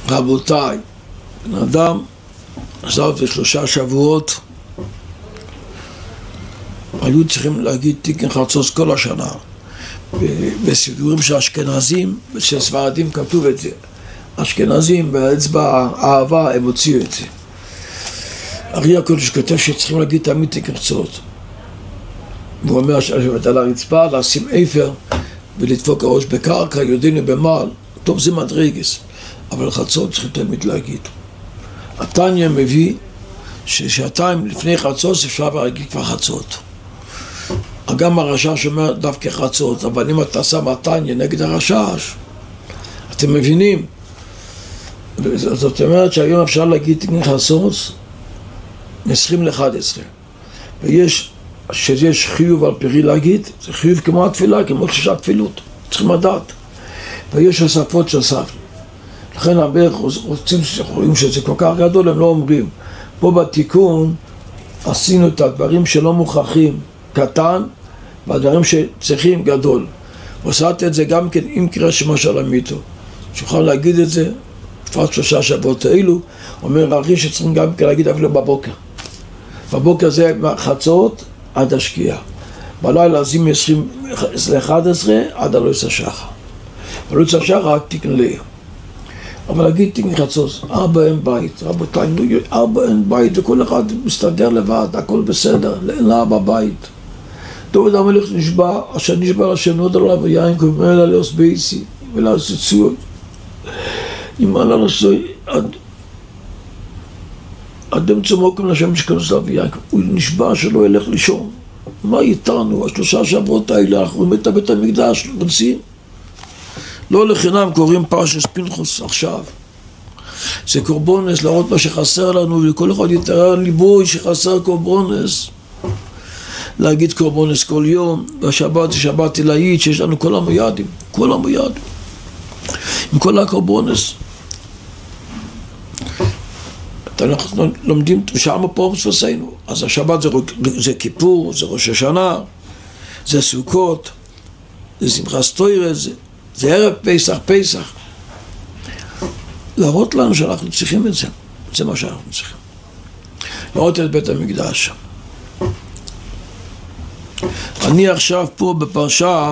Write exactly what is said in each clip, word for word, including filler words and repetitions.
רבותיי, בן אדם עזב בשלושה שבועות, היו צריכים להגיד תיקן חצות כל השנה. בסידורים של אשכנזים, של ספרדים כתוב את זה. אשכנזים באצבע האהבה הם הוציאו את זה. ארי הקודש כותב שצריכים להגיד תמיד תיקן חצות. הוא אומר לשבת על הרצפה, לשים אפר ולדפוק הראש בקרקע, יודעים במעל. טוב, זה מדרגס, אבל חצות צריכים תמיד להגיד. התניא מביא ששעתיים לפני חצות אפשר להגיד כבר חצות. גם הרשש אומר דווקא חצות, אבל אם אתה שם התניא נגד הרשש, אתם מבינים? זאת אומרת שהיום אפשר להגיד תיקן חצות עשרים לאחת עשרה, ויש שיש חיוב על פרי להגיד, זה חיוב כמו התפילה, כמו שישה תפילות, צריכים לדעת. ויש הספות שהוספנו. לכן הרבה רוצים שרואים שזה כל כך גדול, הם לא אומרים. פה בתיקון עשינו את הדברים שלא מוכרחים קטן, והדברים שצריכים גדול. עושה את זה גם כן עם קרא שמה של המיתו. שיוכל להגיד את זה, תפת שלושה שבועות האלו, אומר הרי שצריכים גם כן להגיד אפילו בבוקר. בבוקר זה חצות עד השקיעה. בלילה זה מ-עשרים לאחת עשרה עד הלוץ השחר. הלוץ השחר רק תיקן ליה. אבל להגיד תיקן חצות, ארבע אין בית, רבותיי, ארבע אין בית, וכל אחד מסתדר לבד, הכל בסדר, אין לה בבית. דוד המלך נשבע, אשר נשבע לשם נוד עליו ויין כבמל עליוס בייסי, ולעשצו, אם עלה לסוי, עד אמצע מוקם לשם משכנוס עליו ויין, הוא נשבע שלא ילך לישון. מה איתנו? השלושה שבועות האלה, אנחנו רואים את בית המקדש, רוצים? לא לחינם קוראים פרשת פנחס עכשיו. זה קורבונס, להראות מה שחסר לנו, לכל אחד יתאר ליבו שחסר קורבונס. להגיד קורבונס כל יום, והשבת זה שבת אלאית, שיש לנו כל המוידים, כל המוידים. עם כל הקורבונס. אנחנו לומדים שם פה בספסנו. אז השבת זה, זה כיפור, זה ראש השנה, זה סוכות, זה שמחת תורה, זה, זה ערב פסח, פסח. להראות לנו שאנחנו צריכים את זה. זה מה שאנחנו צריכים. לראות את בית המקדש. אני עכשיו פה בפרשה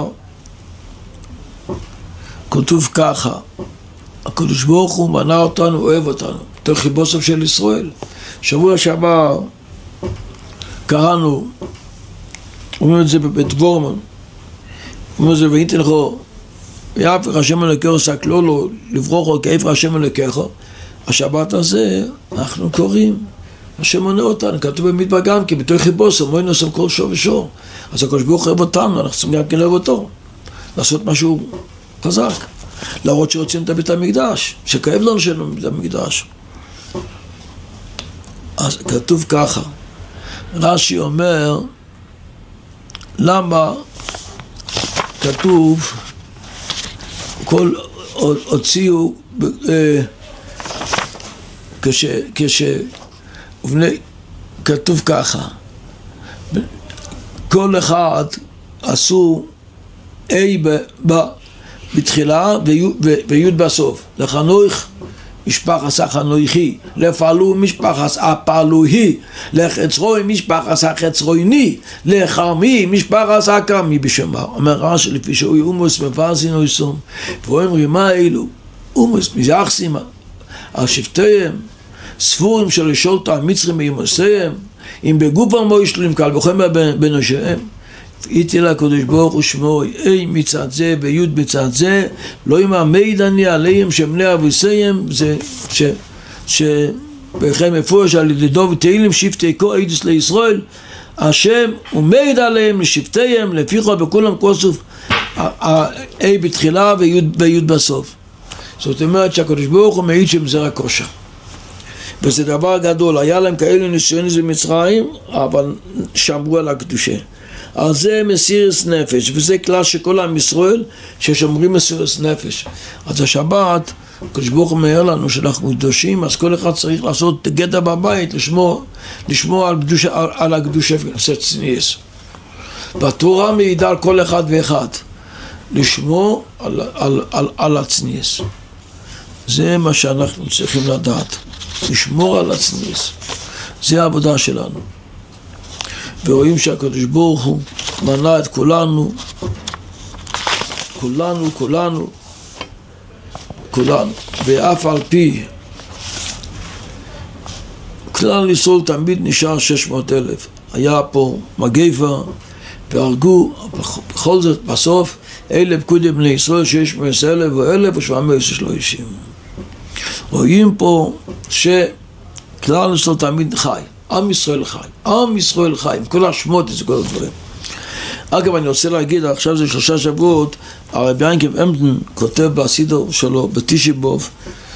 כתוב ככה, הקדוש ברוך הוא מנע אותנו, אוהב אותנו, תוך חיבוסם של ישראל. שבוע שעבר קראנו, אומרים את זה בבית וורמן, אומרים את זה ואיתן לכו, ויעפר השם אלוקיך סקלו לו, לברוכו כאפר השם אלוקיך. השבת הזה אנחנו קוראים, השם מונה אותנו, כתוב במדבר גם כי בתוך חיבוסם, מוינו עושים כל שור ושור. אז הקדוש ברוך הוא אוהב אותנו, אנחנו צריכים גם כן לאהוב אותו, לעשות משהו חזק, להראות שרוצים את בית המקדש, שכאב לנו שאין בית המקדש. אז כתוב ככה, רש"י אומר, למה כתוב, כל הוציאו, כש, כש, ובני, כתוב ככה, כל אחד עשו A ב, ב, בתחילה וי' בסוף. לחנוך משפחת החנוכי, לפעלו משפחת הפעלוהי, לחצרוי משפחת החצרויני, לחרמי משפחת הכרמי בשמה. אומר רש"י לפי שהוא אומוס מפרסין או יסום, ואומרים מה אלו? אומוס מזרחסים על שבטיהם, ספורים של לשולת המצרים בימוסיהם, אם בגופם מוישלים קל וחומר בנושיהם. איתי לקדוש ברוך הוא שמו, אי מצד זה וי' מצד זה, לא עם המידני עליהם שמני אבוסיהם, זה ש... שבכם מפורש על ידי דוד תהילים שבטי כה עידוס לישראל, השם הוא מיד עליהם לשבטיהם, לפיך בכולם כוסוף, אי בתחילה וי' בסוף. זאת אומרת שהקדוש ברוך הוא מעיד שהם זרע כושר. וזה דבר גדול, היה להם כאלה ניסיונות במצרים, אבל שמרו על הקדושה. אז זה מסירת נפש, וזה כלל שכל עם ישראל ששומרים מסירת נפש. אז השבת, הקדוש ברוך הוא אומר לנו שאנחנו קדושים, אז כל אחד צריך לעשות גדע בבית, לשמור, לשמור על, קדוש, על, על הקדושה ולעשות צניעות. והתורה מעידה על כל אחד ואחד, לשמור על, על, על, על הצניעות. זה מה שאנחנו צריכים לדעת, לשמור על הצניעות. זה העבודה שלנו. ורואים שהקדוש ברוך הוא מנע את כולנו, כולנו, כולנו, כולנו, ואף על פי כלל ישראל תמיד נשאר שש מאות אלף. היה פה מגפה והרגו, בכל זאת בסוף אלף פקודי בני ישראל, שש מאות אלף ואלף ושבע מאות ושלושים. רואים פה שכלל ישראל תמיד חי, עם ישראל חי, עם ישראל חי, עם כל השמות, זה כל הדברים. אגב, אני רוצה להגיד, עכשיו זה שלושה שבועות, הרבי ינקב אמדן כותב בסידור שלו, בתשבוב,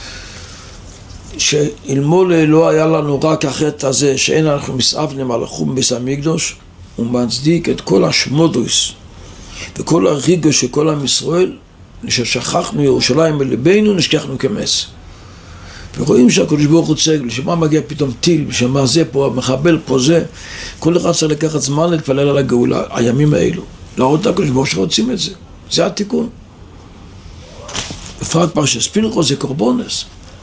שאלמלא לא היה לנו רק החטא הזה, שאין אנחנו מסעבנים על החום בית המקדש, הוא מצדיק את כל השמודוס וכל הריגו של כל עם ישראל, ששכחנו ירושלים בלבנו, נשכחנו כמס. ורואים שהקדוש ברוך הוא צג, לשמה מגיע פתאום טיל, לשמה זה פה, מחבל פה זה, כל אחד צריך לקחת זמן להתפלל על הגאולה, הימים האלו. להראות את הקדוש ברוך שרוצים את זה, זה התיקון. בפרט פרשת פנחס זה קורבנס.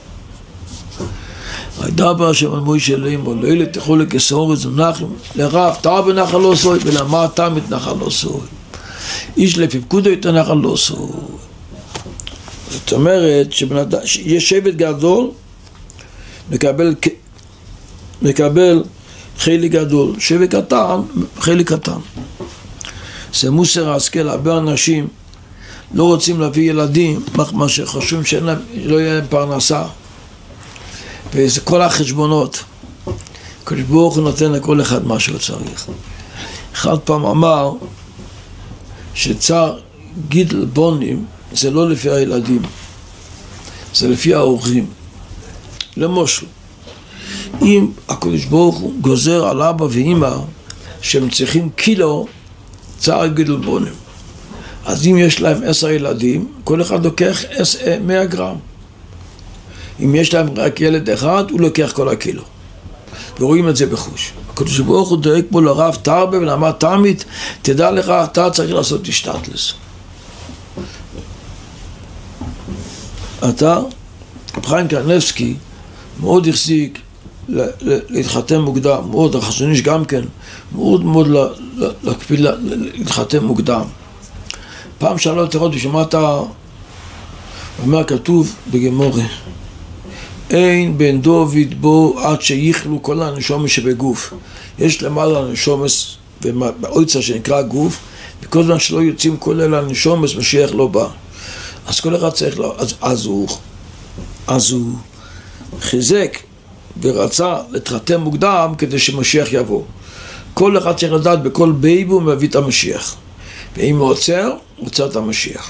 וידבר השם על מוישה לאמור, לא אלה תכו לכסאורץ ונחלו, לרב תא בנחל לא סוי, ולמה תם את נחל לא סוי. איש לפי פקודו את הנחל לא סוי. זאת אומרת שיש שבט גדול, מקבל, מקבל חלק גדול, שבט קטן, חלק קטן. זה מוסר ההשכל, הרבה אנשים לא רוצים להביא ילדים, מה שחושבים שלא יהיה להם פרנסה. וזה כל החשבונות. הקדוש ברוך הוא נותן לכל אחד מה שהוא צריך. אחד פעם אמר שצער גידל בונים זה לא לפי הילדים, זה לפי ההורים. למשל, אם הקדוש ברוך הוא גוזר על אבא ואמא שהם צריכים קילו צער גידל בונים, אז אם יש להם עשר ילדים, כל אחד לוקח מאה גרם. אם יש להם רק ילד אחד, הוא לוקח כל הקילו. ורואים את זה בחוש. הקדוש ברוך הוא דואג פה לרב תרבה ולאמר תרמית, תדע לך, אתה צריך לעשות השתדלות. אתה, רב חיים קניבסקי, מאוד החזיק להתחתן מוקדם, מאוד, החזון איש גם כן, מאוד מאוד להקפיד להתחתן מוקדם. פעם שאלו אותי, ושמעת, אומר כתוב בגמורה, אין בן דוד בו עד שיכלו כל הנשומס שבגוף. יש למעלה הנשומס ובאויצה שנקרא גוף, וכל זמן שלא יוצאים כל אלה הנשומס, משיח לא בא. אז כל אחד צריך, לא, אז, אז, הוא, אז הוא חיזק ורצה להתחתן מוקדם כדי שמשיח יבוא. כל אחד צריך לדעת בכל בייבו הוא מביא את המשיח. ואם הוא עוצר, הוא עוצר את המשיח.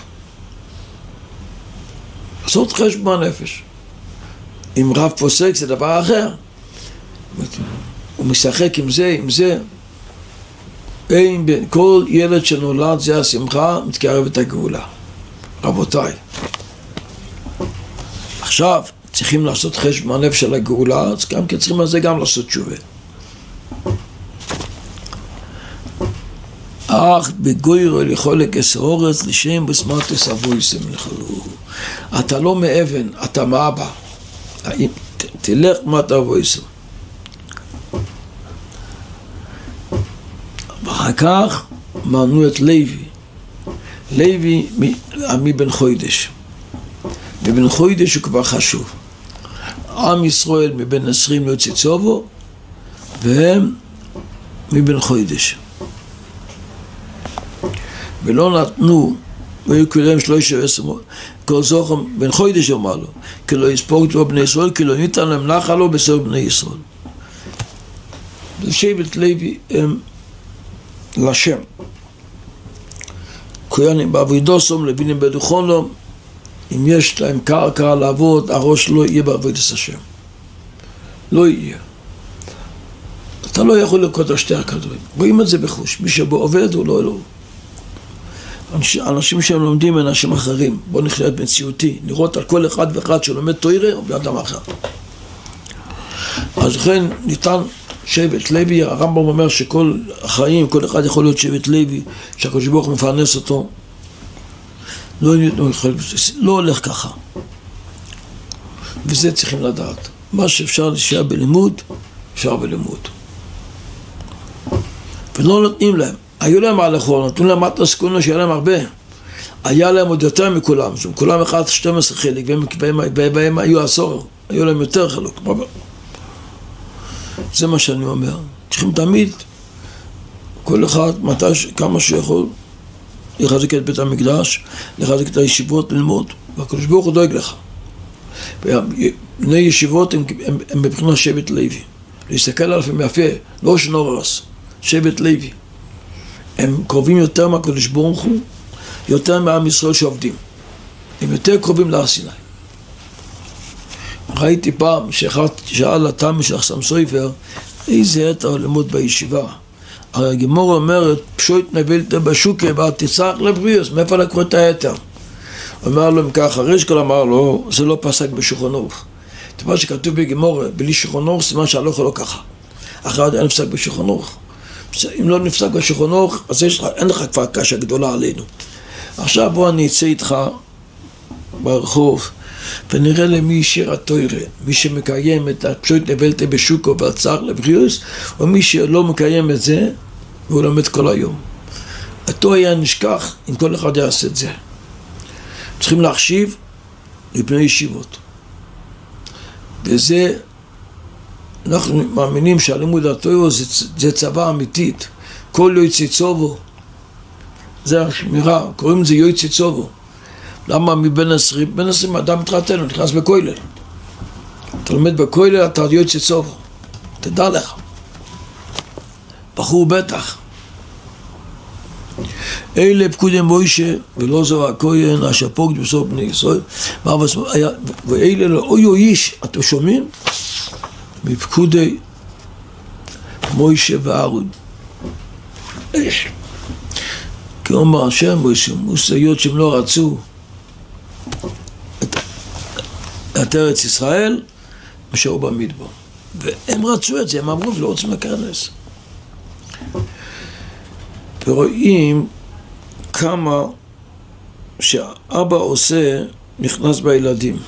לעשות חשבון נפש. אם רב פוסק זה דבר אחר. הוא משחק עם זה, עם זה. אין בין כל ילד שנולד זה השמחה, מתקרב את הגאולה. רבותיי. עכשיו צריכים לעשות חשבון נפש של הגאולה, אז גם כן צריכים על זה גם לעשות תשובה. אך בגוירו לחולק אסהורץ לשם בסמרטס אבויסם לחלו. אתה לא מאבן, אתה מאבא. תלך מטה אבויסם. ואחר כך מנו את לוי. לוי מבן חוידש. מבן חוידש הוא כבר חשוב. עם ישראל מבן עשרים לא ציצובו, והם מבן חוידש. ולא נתנו, והיו כולם שלושה עשרה, כל זוכם בן חוידש אמר לו, כי לא יספוג לו בני ישראל, כי לא ניתן להם נחלו בסוף בני ישראל. שבט לוי הם לשם. כהנים בעבודוסם, לווינים בדוכונם, אם יש להם קרקע לעבוד, הראש לא יהיה בעבודת השם. לא יהיה. אתה לא יכול לקרוא את שתי הכדורים. רואים את זה בחוש. מי שבו עובד הוא לא אלוהו. אנשים שהם לומדים אנשים אחרים. בואו נחיה את מציאותי. לראות על כל אחד ואחד שלומד תורה או באדם אחר. אז לכן ניתן שבט לוי. הרמב"ם אומר שכל החיים, כל אחד יכול להיות שבט לוי, שהקדוש ברוך הוא מפרנס אותו. לא, לא, לא הולך ככה. וזה צריכים לדעת. מה שאפשר להישאר בלימוד, אפשר בלימוד. ולא נותנים להם. היו להם מה לאכול, נתנו להם מטה סקונה שהיה להם הרבה. היה להם עוד יותר מכולם, כולם אחד שתים עשרה חלק, והם היו עשור, היו להם יותר חלוק. זה מה שאני אומר. צריכים תמיד, כל אחד, מתי, כמה שיכול, לחזק את בית המקדש, לחזק את הישיבות, ללמוד, והקדוש ברוך הוא דואג לך. בני ישיבות הם, הם, הם בבחינת שבט לוי. להסתכל עליהם יפה, לא שנורס, שבט לוי. הם קרובים יותר מהקדוש ברוך הוא, יותר מעם ישראל שעובדים. הם יותר קרובים להר סיני. ראיתי פעם שאחד שאל התלמיד של חסם סופר, איזה עת הלימוד בישיבה. הרי הגמרא אומרת, פשוט נבלת בשוקה ותצעק לבריאוס, מאיפה לקרוא את היתר? אומר לו אם ככה, רשקל אמר לו, זה לא פסק בשולחן ערוך. את מה שכתוב בגמרא, בלי שולחן ערוך, סימן שהלכה לא ככה. אחרת אין נפסק בשולחן ערוך. אם לא נפסק בשולחן ערוך, אז יש לך, אין לך כבר קשה גדולה עלינו. עכשיו בוא אני אצא איתך ברחוב, ונראה למי שיר התורה, מי שמקיים את הפשוט נבלת בשוקו והצער לבריאוס, או מי שלא מקיים את זה, והוא לומד כל היום. אותו היה נשכח אם כל אחד יעשה את זה. צריכים להחשיב לבני ישיבות. וזה, אנחנו מאמינים שהלימוד התורה זה, זה צבא אמיתית. כל יוצא צובו, זה השמירה, קוראים לזה יוצא צובו. למה מבין עשרים? בין עשרים אדם מתחתן, הוא נכנס בכולל. אתה לומד בכולל, אתה יוצא צובו. תדע לך. בחור בטח. אלה פקודי מוישה ולא זו הכהן אשר פוקד בסוף בני ישראל ואלה לא אוי אוי איש, אתם שומעים? מפקודי מוישה ואהרון. איש כי אומר השם מוישה מוסיות שהם לא רצו את, את ארץ ישראל משהו במדבר והם רצו את זה, הם אמרו ולא רוצים להיכנס. ורואים כמה שהאבא עושה נכנס בילדים.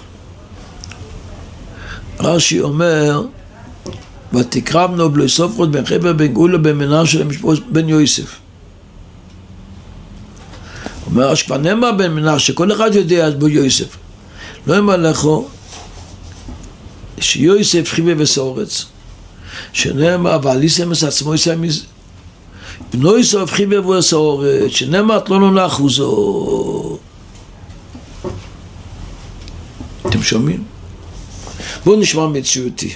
רש"י אומר ותקרבנו בלוי סופרות בן חבר בן גאולה בן מנשה למשפחות בן יוסף. אומר שכבר נאמר בן מנשה, כל אחד יודע אז בו יוסף. לא אמר לכו שיוסף חיבה וסורץ שנאמר ועליסם את עצמו יסם בנו יסוף חיבה וסורץ שנאמר לא נונה אחוזו. אתם שומעים? בואו נשמע מציאותי.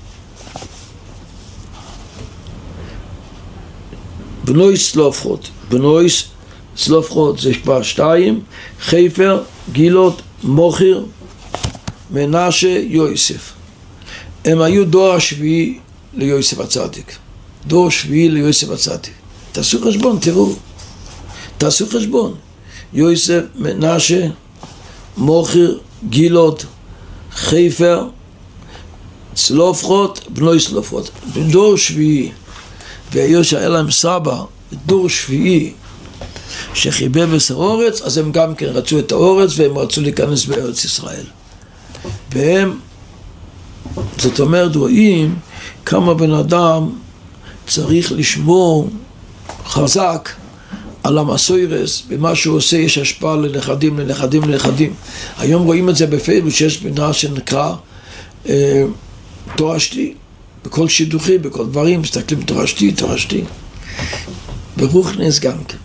בנוי סלופחות, בנוי סלופחות זה כבר שתיים, חיפר, גילות, מוכר, מנשה, יוסף. הם היו דור השביעי ליוסף הצדיק. דור שביעי ליוסף הצדיק. תעשו חשבון, תראו. תעשו חשבון. יוסף, מנשה, מוכר, גילות, חיפר, סלופחות, בנוי סלופחות. דור שביעי. והיו שהיה להם סבא, דור שביעי, שחיבב את האורץ, אז הם גם כן רצו את האורץ, והם רצו להיכנס בארץ ישראל. והם, זאת אומרת, רואים כמה בן אדם צריך לשמור חזק על המסוירס, במה שהוא עושה יש השפעה לנכדים, לנכדים, לנכדים. היום רואים את זה בפייסבוק, שיש מנהל שנקרא אה, תורשתי, בכל שידוכי, בכל דברים, מסתכלים תורשתי, תורשתי. ברוכנס גם כן.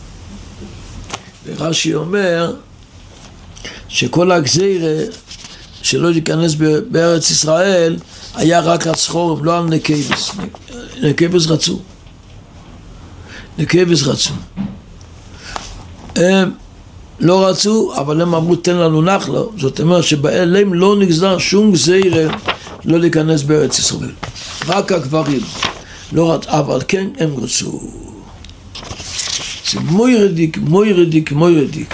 ורש"י אומר שכל הגזירה שלא להיכנס בארץ ישראל היה רק על סחורים, לא על נקבס. נקבס רצו. נקבס רצו. הם לא רצו, אבל הם אמרו תן לנו נחלה. זאת אומרת שבאלם לא נגזר שום גזירה לא להיכנס בארץ ישראל. רק הגברים. לא רצו, אבל כן הם רצו. זה מוירדיק, מוירדיק, מוירדיק.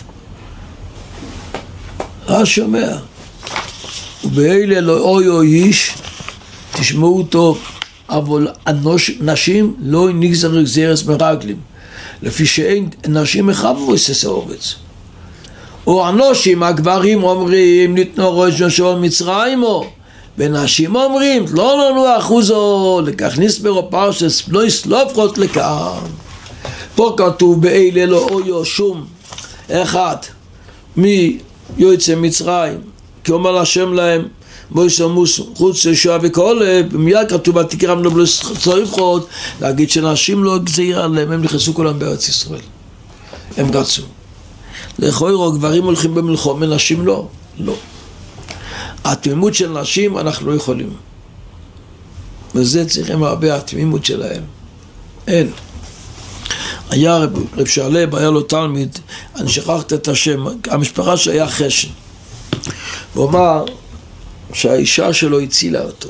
רש"י אומר, ובאלה לא אוי אוי איש, תשמעו טוב, אבל נשים לא נגזר גזירס מרגלים, לפי שאין נשים מחברו את האורץ. או אנושים, הגברים אומרים ניתנו ראש נשון מצרימו, ונשים אומרים לא לנו אחוזו, לכך נסברו פרשס לא יסלופחות לכאן. פה כתוב באלה לא אויו שום אחד מי יוצא מצרים, כי אומר השם להם מויסו מוס חוץ ישוע וכל, מיד כתוב בתקרם לא צריך להגיד שנשים לא גזירה עליהם, הם נכנסו כולם בארץ ישראל, הם רצו. לכאורה גברים הולכים במלחמה, נשים לא, לא. התמימות של נשים אנחנו לא יכולים, וזה צריכים הרבה התמימות שלהם, אין. היה רב, רב שעלב, היה לו תלמיד, אני שכחת את השם, המשפחה שהיה חשן, הוא אמר שהאישה שלו הצילה אותו.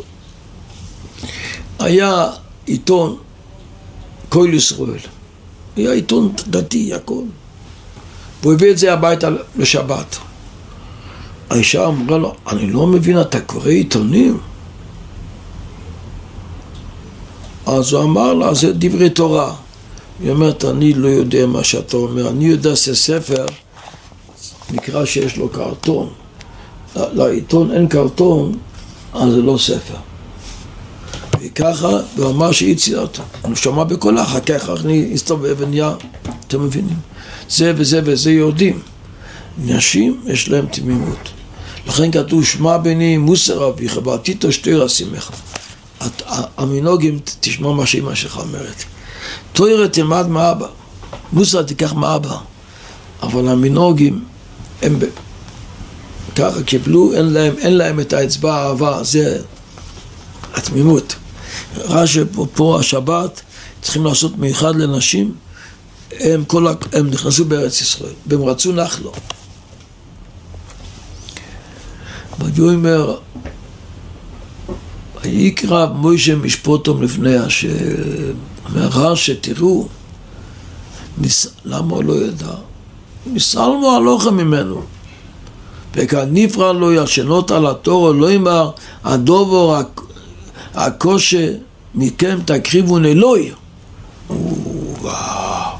היה עיתון כל ישראל, היה עיתון דתי, הכל, והוא הביא את זה הביתה לשבת. האישה אמרה לו, אני לא מבין, אתה קורא עיתונים? אז הוא אמר לה, זה דברי תורה. היא אומרת, אני לא יודע מה שאתה אומר, אני יודע שספר נקרא שיש לו קרטון, לעיתון אין קרטון, אז זה לא ספר. וככה, הוא אמר שהיא הצילה אותו. הוא שמע בקולה, אחר כך אני הסתובב ונהיה, אתם מבינים? זה וזה וזה יודעים. נשים יש להם תמימות. לכן כתוב, שמע בני מוסר אביך, ועתיתו שתרא שימך. המנהגים, תשמע מה שאמא שלך אומרת. תורה תלמד מאבא, מוסר תיקח מאבא, אבל המנהגים הם ככה קיבלו, אין להם, אין להם את האצבע האהבה, זה התמימות. רש"י פה, פה השבת צריכים לעשות מיוחד לנשים, הם, כל, הם נכנסו בארץ ישראל, והם רצו נחלו. ויאמר ויקרא מוישה משפוטם לפני השם. אומר שתראו, נס... למה הוא לא ידע? נסלמו הלוכם ממנו. וכאן נפרע לו ישנות על התור, לא יאמר הדובר הקושה מכם תקריבו נלוי. וואו.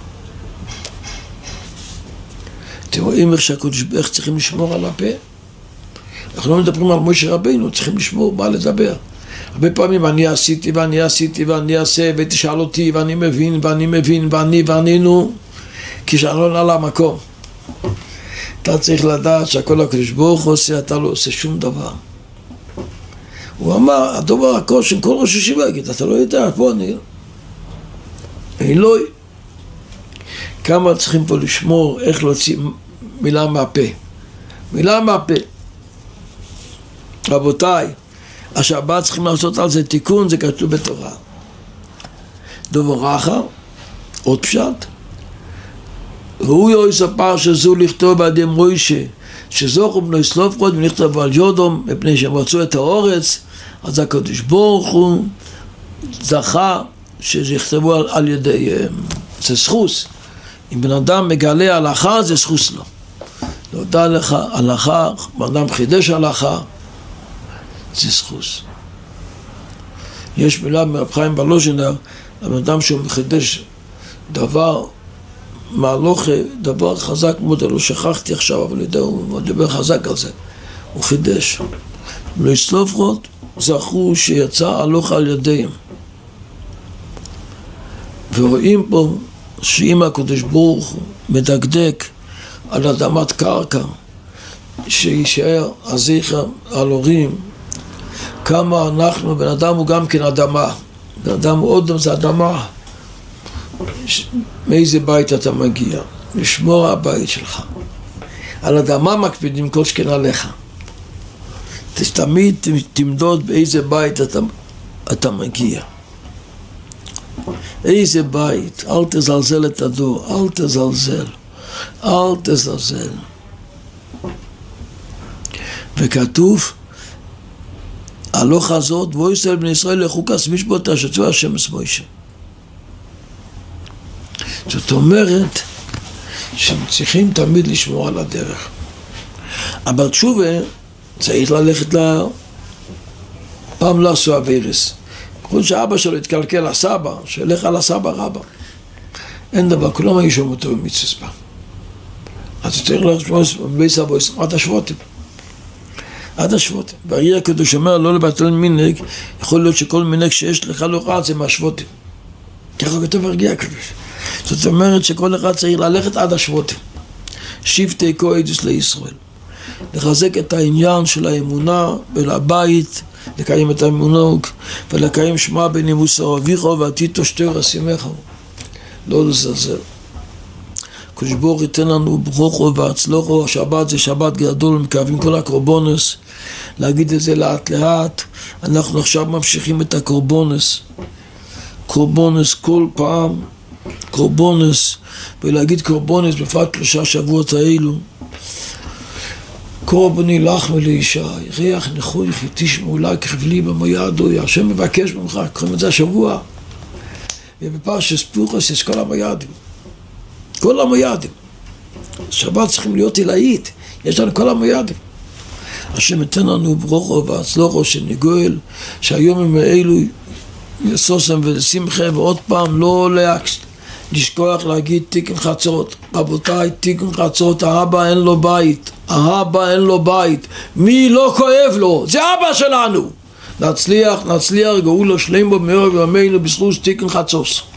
אתם רואים איך שהקודש איך צריכים לשמור על הפה? אנחנו לא מדברים על משה רבינו, צריכים לשמור, מה לדבר. הרבה פעמים אני עשיתי ואני עשיתי ואני אעשה ותשאל אותי ואני מבין ואני מבין ואני ואני נו, כישלון על המקום. אתה צריך לדעת שהכל הקדוש ברוך הוא עושה, אתה לא עושה שום דבר. הוא אמר, הדובר הקושן, כל ראש ישיבה יגיד, אתה לא יודע, בוא אני... אלוהי. כמה צריכים פה לשמור איך להוציא מילה מהפה. מילה מהפה. רבותיי, השבת צריכים לעשות על זה תיקון, זה כתוב בתורה. דובר אחר, עוד פשט. והוא יספר שזו לכתוב בידי מוישה, שזוכו בני סלופחות ונכתבו על יודום, מפני שהם רצו את האורץ, אז הקדוש ברוך הוא זכה שזה יכתבו על, על ידיהם. זה זכוס. אם בן אדם מגלה הלכה, זה זכוס לו. נודע לך הלכה, בן אדם חידש הלכה, זה זכוס. יש מילה מרב חיים בלוז'ינר, הבן אדם שהוא מחידש דבר מהלוכה, דבר חזק מאוד, לא שכחתי עכשיו, אבל יודע, הוא מדבר חזק על זה. הוא חידש. לא יסלופחות, זכו שיצא הלוכה על ידיהם. ורואים פה שאם הקדוש ברוך הוא מדקדק על אדמת קרקע, שישאר הזכר על הורים, כמה אנחנו, בן אדם הוא גם כן אדמה. בן אדם הוא עוד זה אדמה. מאיזה בית אתה מגיע? לשמור הבית שלך. על אדמה מקפידים כל שכן עליך. תמיד תמדוד באיזה בית אתה, אתה מגיע. איזה בית, אל תזלזל את הדור, אל תזלזל, אל תזלזל. וכתוב, הלוך הזאת, בוא ישראל בני ישראל לחוקס משפוטה שצוע השם מוישה. זאת אומרת שהם צריכים תמיד לשמור על הדרך. אבל תשובה צריך ללכת לה... פעם לא עשו אבירס. כל שאבא שלו התקלקל הסבא, שילך על הסבא רבא. אין דבר, כולם היו שום אותו במצווה. אז צריך לחשוב בייס אבויס עד השבותים. עד השבותים. והארי הקדוש אומר לא לבטל מנהג, יכול להיות שכל מנהג שיש לך לא רע זה מהשבותים. ככה כתוב הארי הקדוש. זאת אומרת שכל אחד צריך ללכת עד השבותים. שבטי קודש לישראל. לחזק את העניין של האמונה ולבית, לקיים את האמונה ולקיים שמע בנימוס אביך ועתיתו שתר אשימך. לא לזלזל. הקדוש ברוך הוא ייתן לנו ברוכו והצלוחו. השבת זה שבת גדול, מקרבים כל הקורבנס, להגיד את זה לאט לאט. אנחנו עכשיו ממשיכים את הקורבנס, קורבנס כל פעם, קורבנס, ולהגיד קורבנס בפרט שלושה שבועות האלו. קורבני לחמי לישי, ריח נחוי תשמעו לי כחבלי במוידו, השם מבקש ממך, קוראים את זה השבוע. ובפרשת פורים יש כל המוידים, כל המוידים. שבת צריכים להיות עילאית, יש לנו כל המוידים. השם ייתן לנו ברוכו והצלוחו של נגואל, שהיומים האלו יסוסם ושמחה, ועוד פעם לא להקשת. לשכוח להגיד תיקן חצות. רבותיי, תיקן חצות, האבא אין לו בית, האבא אין לו בית, מי לא כואב לו? זה אבא שלנו. נצליח, נצליח, גאולה שלמה במהרה בימינו בזכות תיקן חצות.